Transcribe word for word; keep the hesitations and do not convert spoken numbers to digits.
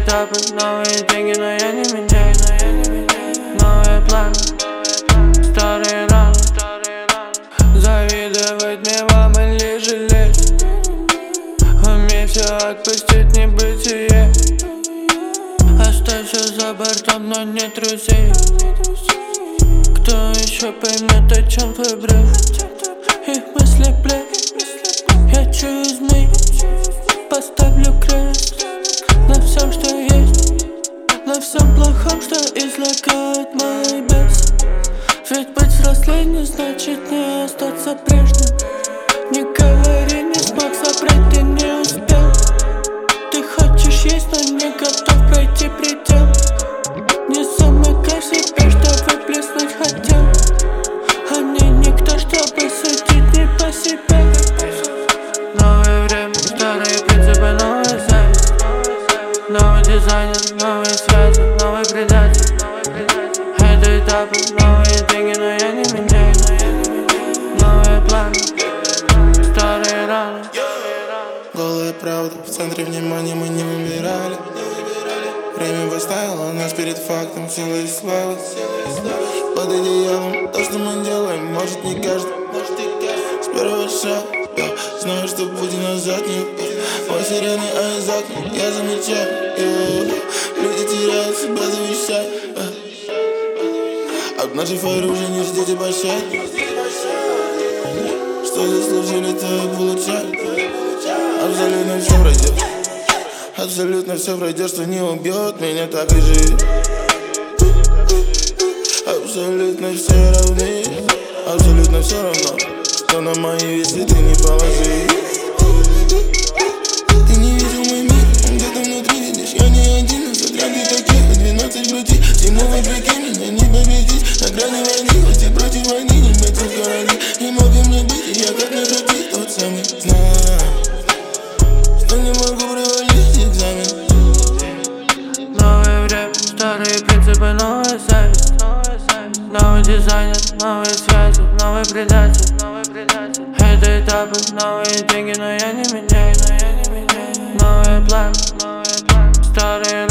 этапы, новые деньги, но я не меняю, но я не меняю. Новые планы, старые раны. Завидовать мне вам или жалеть? Умей все отпустить небытие. Оставь все за бортом, но не друзей. Кто еще поймет, о чем твой бред? Их мысли плеть. Я чую змей. Поставлю крест на всем, что есть, на всем плохом, что излагает мой бес. Ведь быть взрослым не значит не остаться прежним. Не говори, не смог собрать, ты не успел. Ты хочешь есть, но не готов пройти предел. Не замыкай себе, что выплеснуть хотел. А мне никто, чтобы судить не по себе. Новое время, старые принципы, новая зависть. Новый дизайнер, новые связи, новый предатель. Это этапы, новые деньги, но я не меняю, но я не меняю. Новые планы, старые раны. Голая правда, в центре внимания мы не выбирали. Время поставило нас перед фактом, сила и слава. Под одеялом то, что мы делаем, может не каждый. С первого шага я знаю, что пути назад нет. Мой сирены, а из окна я замечаю, yeah. Люди теряют себя, завещают, yeah. Обнажив оружие, не ждите пощады. Что заслужили, то и получают. Абсолютно все пройдет. Абсолютно все пройдет, что не убьет меня, так и живет. Абсолютно все равны. Абсолютно все равно, что на мои вещи ты не положи. Ты не видел мой мир, он где-то внутри, видишь, я не один. Нас отряды таких, двенадцать в груди. Всему вопреки меня не победить. На грани войны, хоть и против войны, не метил в короли. Не мог и мне быть, и я как на груди тот самый. Знаю, что не могу провалить экзамен. Новое время, старые принципы, новая зависть. Новый дизайнер, новые связи, новый предатель. Это этапы, новые деньги, но я не меняю, но я не меняю. Новые планы, старые